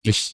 Ich,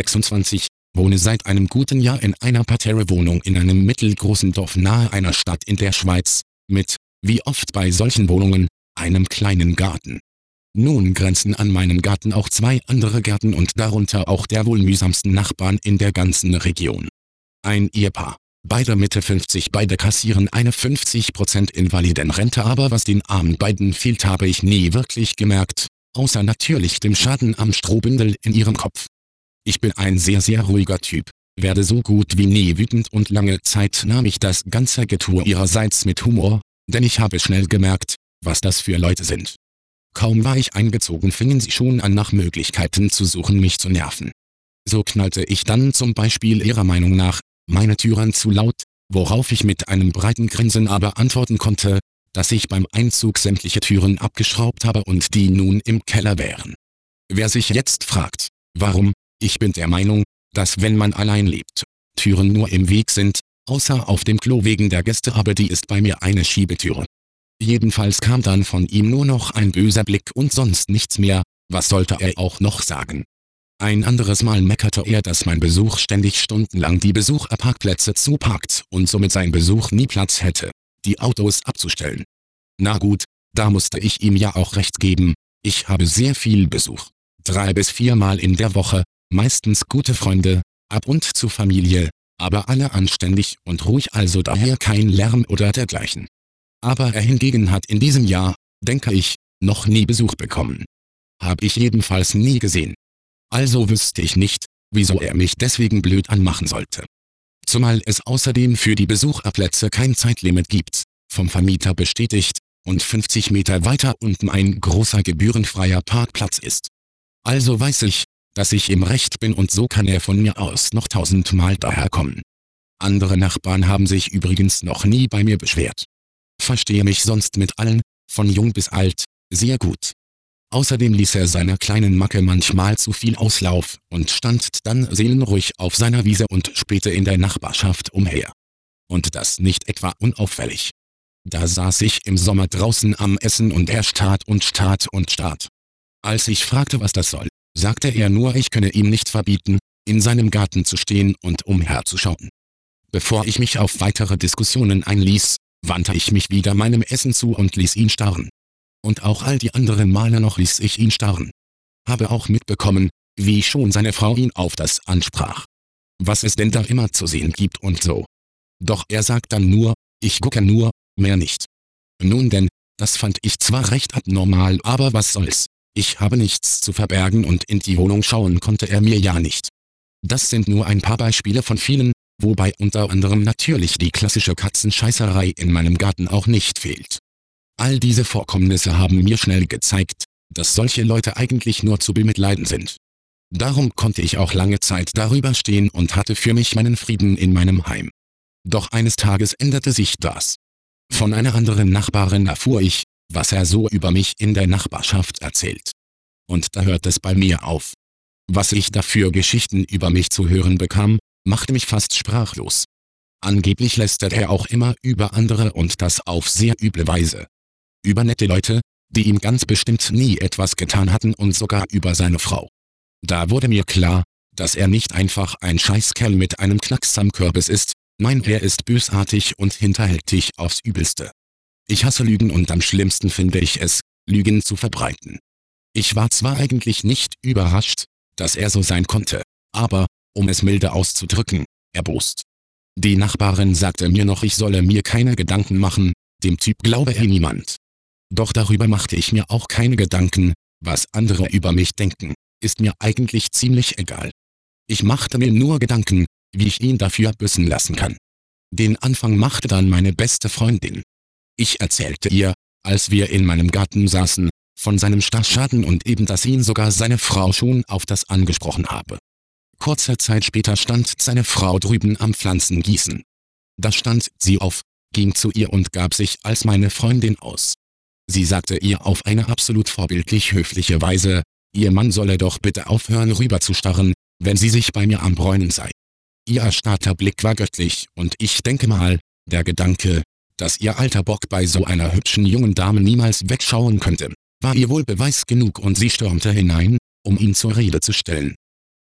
26, wohne seit einem guten Jahr in einer Parterre-Wohnung in einem mittelgroßen Dorf nahe einer Stadt in der Schweiz, mit, wie oft bei solchen Wohnungen, einem kleinen Garten. Nun grenzen an meinen Garten auch 2 andere Gärten und darunter auch der wohl mühsamsten Nachbarn in der ganzen Region. Ein Ehepaar, beide Mitte 50, beide kassieren eine 50% Invalidenrente, aber was den armen beiden fehlt, habe ich nie wirklich gemerkt, außer natürlich dem Schaden am Strohbündel in ihrem Kopf. Ich bin ein sehr ruhiger Typ, werde so gut wie nie wütend und lange Zeit nahm ich das ganze Getue ihrerseits mit Humor, denn ich habe schnell gemerkt, was das für Leute sind. Kaum war ich eingezogen, fingen sie schon an, nach Möglichkeiten zu suchen, mich zu nerven. So knallte ich dann zum Beispiel ihrer Meinung nach meine Türen zu laut, worauf ich mit einem breiten Grinsen aber antworten konnte, dass ich beim Einzug sämtliche Türen abgeschraubt habe und die nun im Keller wären. Wer sich jetzt fragt, warum, ich bin der Meinung, dass wenn man allein lebt, Türen nur im Weg sind, außer auf dem Klo wegen der Gäste, aber die ist bei mir eine Schiebetüre. Jedenfalls kam dann von ihm nur noch ein böser Blick und sonst nichts mehr, was sollte er auch noch sagen. Ein anderes Mal meckerte er, dass mein Besuch ständig stundenlang die Besucherparkplätze zuparkt und somit sein Besuch nie Platz hätte, die Autos abzustellen. Na gut, da musste ich ihm ja auch recht geben, ich habe sehr viel Besuch. 3 bis 4 Mal in der Woche, meistens gute Freunde, ab und zu Familie, aber alle anständig und ruhig, also daher kein Lärm oder dergleichen. Aber er hingegen hat in diesem Jahr, denke ich, noch nie Besuch bekommen. Hab ich jedenfalls nie gesehen. Also wüsste ich nicht, wieso er mich deswegen blöd anmachen sollte. Zumal es außerdem für die Besucherplätze kein Zeitlimit gibt, vom Vermieter bestätigt, und 50 Meter weiter unten ein großer gebührenfreier Parkplatz ist. Also weiß ich, dass ich im Recht bin und so kann er von mir aus noch 1000-mal daherkommen. Andere Nachbarn haben sich übrigens noch nie bei mir beschwert. Verstehe mich sonst mit allen, von jung bis alt, sehr gut. Außerdem ließ er seiner kleinen Macke manchmal zu viel Auslauf und stand dann seelenruhig auf seiner Wiese und spähte in der Nachbarschaft umher. Und das nicht etwa unauffällig. Da saß ich im Sommer draußen am Essen und er starrt und starrt und starrt. Als ich fragte, was das soll, sagte er nur, ich könne ihm nicht verbieten, in seinem Garten zu stehen und umherzuschauen. Bevor ich mich auf weitere Diskussionen einließ, wandte ich mich wieder meinem Essen zu und ließ ihn starren. Und auch all die anderen Male noch ließ ich ihn starren. Habe auch mitbekommen, wie schon seine Frau ihn auf das ansprach. Was es denn da immer zu sehen gibt und so. Doch er sagt dann nur, ich gucke nur, mehr nicht. Nun denn, das fand ich zwar recht abnormal, aber was soll's. Ich habe nichts zu verbergen und in die Wohnung schauen konnte er mir ja nicht. Das sind nur ein paar Beispiele von vielen, wobei unter anderem natürlich die klassische Katzenscheißerei in meinem Garten auch nicht fehlt. All diese Vorkommnisse haben mir schnell gezeigt, dass solche Leute eigentlich nur zu bemitleiden sind. Darum konnte ich auch lange Zeit darüber stehen und hatte für mich meinen Frieden in meinem Heim. Doch eines Tages änderte sich das. Von einer anderen Nachbarin erfuhr ich, was er so über mich in der Nachbarschaft erzählt. Und da hört es bei mir auf. Was ich da für Geschichten über mich zu hören bekam, machte mich fast sprachlos. Angeblich lästert er auch immer über andere und das auf sehr üble Weise. Über nette Leute, die ihm ganz bestimmt nie etwas getan hatten und sogar über seine Frau. Da wurde mir klar, dass er nicht einfach ein Scheißkerl mit einem Knacks am Kürbis ist, nein, er ist bösartig und hinterhältig aufs Übelste. Ich hasse Lügen und am schlimmsten finde ich es, Lügen zu verbreiten. Ich war zwar eigentlich nicht überrascht, dass er so sein konnte, aber, um es milde auszudrücken, erbost. Die Nachbarin sagte mir noch, ich solle mir keine Gedanken machen, dem Typ glaube niemand. Doch darüber machte ich mir auch keine Gedanken, was andere über mich denken, ist mir eigentlich ziemlich egal. Ich machte mir nur Gedanken, wie ich ihn dafür büßen lassen kann. Den Anfang machte dann meine beste Freundin. Ich erzählte ihr, als wir in meinem Garten saßen, von seinem Schaden und eben, dass ihn sogar seine Frau schon auf das angesprochen habe. Kurze Zeit später stand seine Frau drüben am Pflanzengießen. Da stand sie auf, ging zu ihr und gab sich als meine Freundin aus. Sie sagte ihr auf eine absolut vorbildlich höfliche Weise, ihr Mann solle doch bitte aufhören rüberzustarren, wenn sie sich bei mir am Bräunen sei. Ihr erstarrter Blick war göttlich und ich denke mal, der Gedanke, dass ihr alter Bock bei so einer hübschen jungen Dame niemals wegschauen könnte, war ihr wohl Beweis genug und sie stürmte hinein, um ihn zur Rede zu stellen.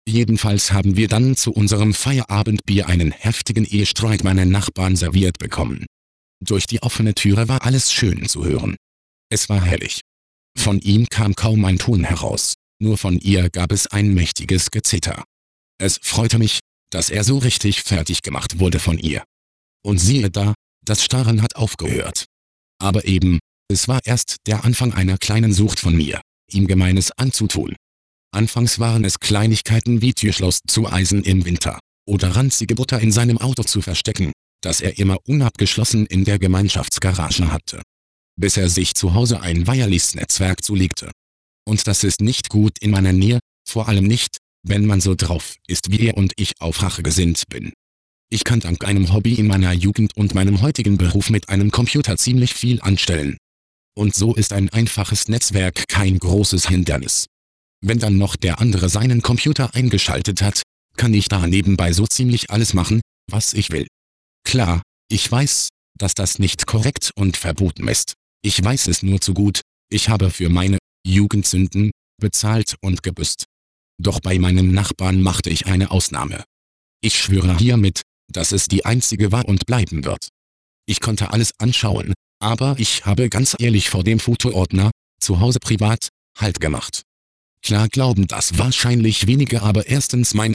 Jedenfalls haben wir dann zu unserem Feierabendbier einen heftigen Ehestreit meiner Nachbarn serviert bekommen. Durch die offene Türe war alles schön zu hören. Es war herrlich. Von ihm kam kaum ein Ton heraus, nur von ihr gab es ein mächtiges Gezitter. Es freute mich, dass er so richtig fertig gemacht wurde von ihr. Und siehe da, das Starren hat aufgehört. Aber eben, es war erst der Anfang einer kleinen Sucht von mir, ihm Gemeines anzutun. Anfangs waren es Kleinigkeiten wie Türschloss zu Eisen im Winter, oder ranzige Butter in seinem Auto zu verstecken, das er immer unabgeschlossen in der Gemeinschaftsgarage hatte. Bis er sich zu Hause ein Wireless-Netzwerk zulegte. Und das ist nicht gut in meiner Nähe, vor allem nicht, wenn man so drauf ist wie er und ich auf Rache gesinnt bin. Ich kann dank einem Hobby in meiner Jugend und meinem heutigen Beruf mit einem Computer ziemlich viel anstellen. Und so ist ein einfaches Netzwerk kein großes Hindernis. Wenn dann noch der andere seinen Computer eingeschaltet hat, kann ich da nebenbei so ziemlich alles machen, was ich will. Klar, ich weiß, dass das nicht korrekt und verboten ist. Ich weiß es nur zu gut, ich habe für meine Jugendsünden bezahlt und gebüßt. Doch bei meinem Nachbarn machte ich eine Ausnahme. Ich schwöre hiermit, dass es die einzige war und bleiben wird. Ich konnte alles anschauen, aber ich habe ganz ehrlich vor dem Fotoordner, zu Hause privat, Halt gemacht. Klar glauben das wahrscheinlich wenige, aber erstens mein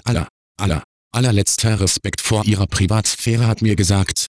allerletzter Respekt vor ihrer Privatsphäre hat mir gesagt,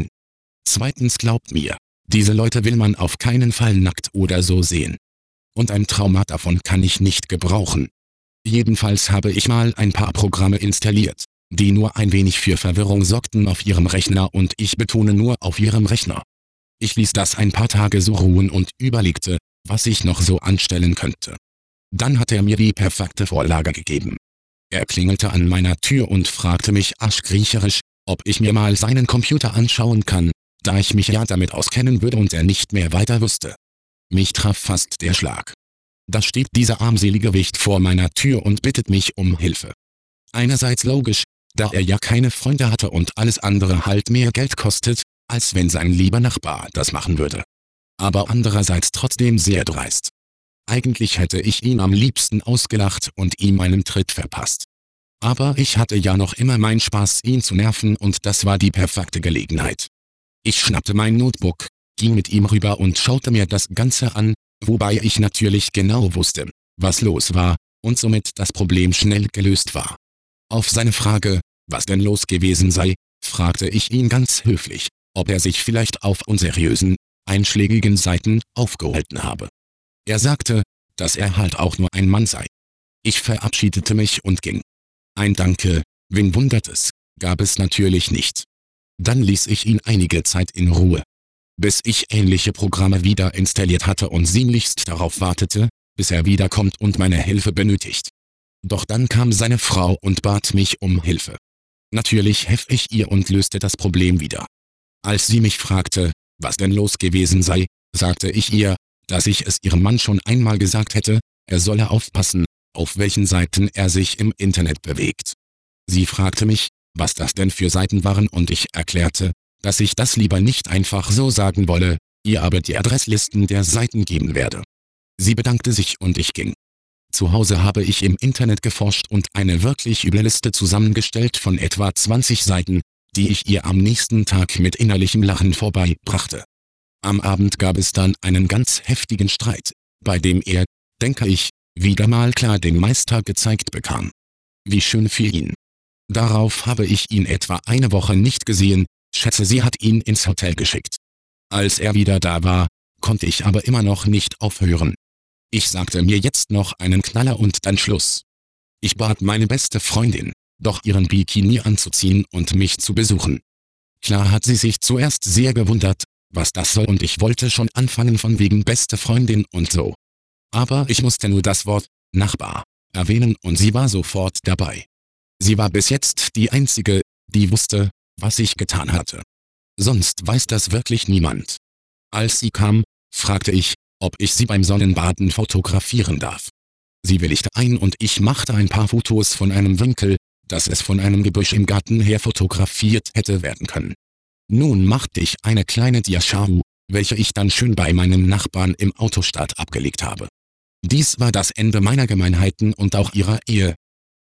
Zweitens glaubt mir, diese Leute will man auf keinen Fall nackt oder so sehen. Und ein Trauma davon kann ich nicht gebrauchen. Jedenfalls habe ich mal ein paar Programme installiert, die nur ein wenig für Verwirrung sorgten auf ihrem Rechner und ich betone nur auf ihrem Rechner. Ich ließ das ein paar Tage so ruhen und überlegte, was ich noch so anstellen könnte. Dann hat er mir die perfekte Vorlage gegeben. Er klingelte an meiner Tür und fragte mich aschgriecherisch, ob ich mir mal seinen Computer anschauen kann, da ich mich ja damit auskennen würde und er nicht mehr weiter wusste. Mich traf fast der Schlag. Da steht dieser armselige Wicht vor meiner Tür und bittet mich um Hilfe. Einerseits logisch, da er ja keine Freunde hatte und alles andere halt mehr Geld kostet, als wenn sein lieber Nachbar das machen würde. Aber andererseits trotzdem sehr dreist. Eigentlich hätte ich ihn am liebsten ausgelacht und ihm einen Tritt verpasst. Aber ich hatte ja noch immer meinen Spaß, ihn zu nerven und das war die perfekte Gelegenheit. Ich schnappte mein Notebook, ging mit ihm rüber und schaute mir das Ganze an, wobei ich natürlich genau wusste, was los war, und somit das Problem schnell gelöst war. Auf seine Frage, was denn los gewesen sei, fragte ich ihn ganz höflich, ob er sich vielleicht auf unseriösen, einschlägigen Seiten aufgehalten habe. Er sagte, dass er halt auch nur ein Mann sei. Ich verabschiedete mich und ging. Ein Danke, wen wundert es, gab es natürlich nicht. Dann ließ ich ihn einige Zeit in Ruhe, bis ich ähnliche Programme wieder installiert hatte und sehnlichst darauf wartete, bis er wiederkommt und meine Hilfe benötigt. Doch dann kam seine Frau und bat mich um Hilfe. Natürlich half ich ihr und löste das Problem wieder. Als sie mich fragte, was denn los gewesen sei, sagte ich ihr, dass ich es ihrem Mann schon einmal gesagt hätte, er solle aufpassen, auf welchen Seiten er sich im Internet bewegt. Sie fragte mich, was das denn für Seiten waren und ich erklärte, dass ich das lieber nicht einfach so sagen wolle, ihr aber die Adresslisten der Seiten geben werde. Sie bedankte sich und ich ging. Zu Hause habe ich im Internet geforscht und eine wirklich üble Liste zusammengestellt von etwa 20 Seiten, die ich ihr am nächsten Tag mit innerlichem Lachen vorbeibrachte. Am Abend gab es dann einen ganz heftigen Streit, bei dem er, denke ich, wieder mal klar den Meister gezeigt bekam. Wie schön für ihn. Darauf habe ich ihn etwa eine Woche nicht gesehen, schätze sie hat ihn ins Hotel geschickt. Als er wieder da war, konnte ich aber immer noch nicht aufhören. Ich sagte mir jetzt noch einen Knaller und dann Schluss. Ich bat meine beste Freundin, doch ihren Bikini anzuziehen und mich zu besuchen. Klar hat sie sich zuerst sehr gewundert, was das soll und ich wollte schon anfangen von wegen beste Freundin und so. Aber ich musste nur das Wort Nachbar erwähnen und sie war sofort dabei. Sie war bis jetzt die Einzige, die wusste, was ich getan hatte. Sonst weiß das wirklich niemand. Als sie kam, fragte ich, ob ich sie beim Sonnenbaden fotografieren darf. Sie willigte ein und ich machte ein paar Fotos von einem Winkel, dass es von einem Gebüsch im Garten her fotografiert hätte werden können. Nun machte ich eine kleine Diashow, welche ich dann schön bei meinem Nachbarn im Autostart abgelegt habe. Dies war das Ende meiner Gemeinheiten und auch ihrer Ehe.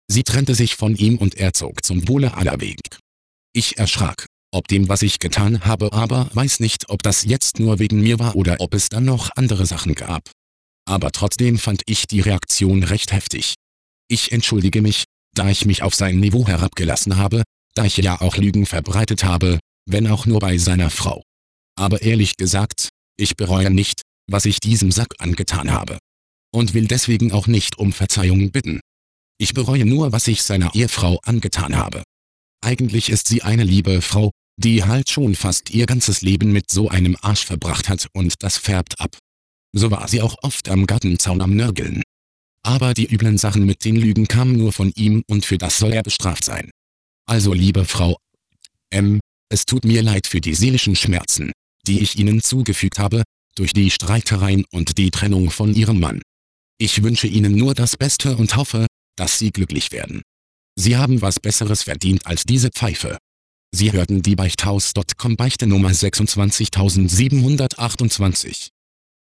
Sie trennte sich von ihm und er zog zum Wohle aller weg. Ich erschrak, ob dem, was ich getan habe, aber weiß nicht, ob das jetzt nur wegen mir war oder ob es dann noch andere Sachen gab. Aber trotzdem fand ich die Reaktion recht heftig. Ich entschuldige mich, da ich mich auf sein Niveau herabgelassen habe, da ich ja auch Lügen verbreitet habe, wenn auch nur bei seiner Frau. Aber ehrlich gesagt, ich bereue nicht, was ich diesem Sack angetan habe. Und will deswegen auch nicht um Verzeihung bitten. Ich bereue nur, was ich seiner Ehefrau angetan habe. Eigentlich ist sie eine liebe Frau, die halt schon fast ihr ganzes Leben mit so einem Arsch verbracht hat und das färbt ab. So war sie auch oft am Gartenzaun am Nörgeln. Aber die üblen Sachen mit den Lügen kamen nur von ihm und für das soll er bestraft sein. Also liebe Frau M., es tut mir leid für die seelischen Schmerzen, die ich Ihnen zugefügt habe, durch die Streitereien und die Trennung von Ihrem Mann. Ich wünsche Ihnen nur das Beste und hoffe, dass Sie glücklich werden. Sie haben was Besseres verdient als diese Pfeife. Sie hörten die Beichthaus.com Beichte Nummer 26728.